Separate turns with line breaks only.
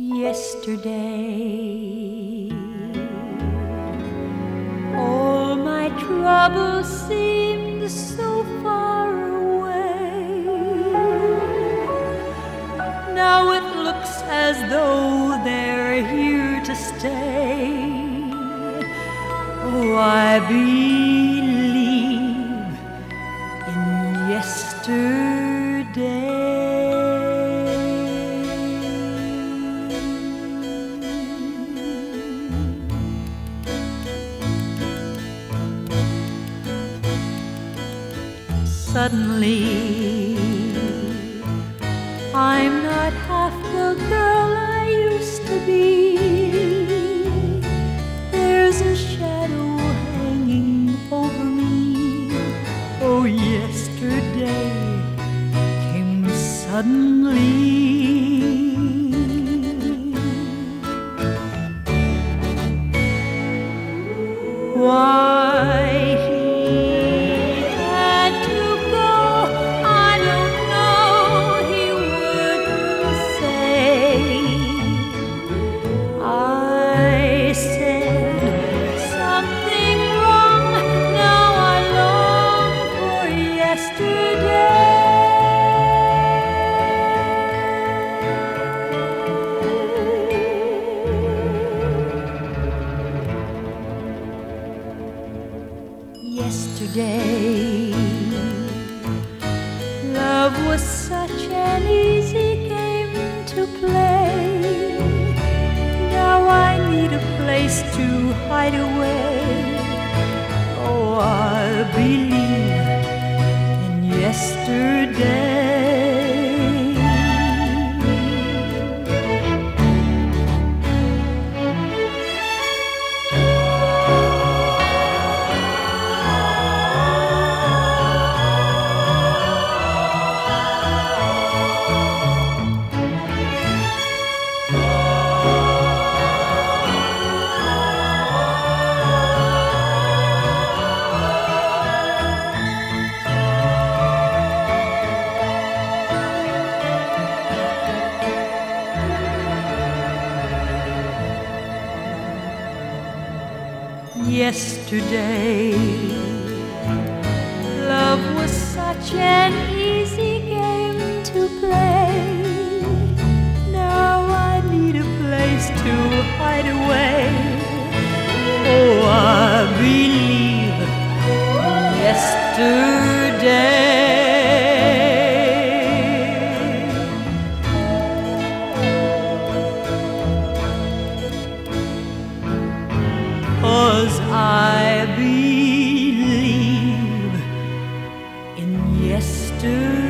Yesterday, all my troubles seemed so far away. Now it looks as though they're here to stay. Oh, I believe in yesterday. Suddenly, I'm not half the girl I used to be. There's a shadow hanging over me. Oh, yesterday came suddenly. Why yesterday, love was such an easy game to play. Now I need a place to hide away. Oh, I believe in yesterday. Yesterday, love was such an easy game to play. Now I need a place to hide away. Oh, I believe yesterday. 'Cause I believe in yesterday.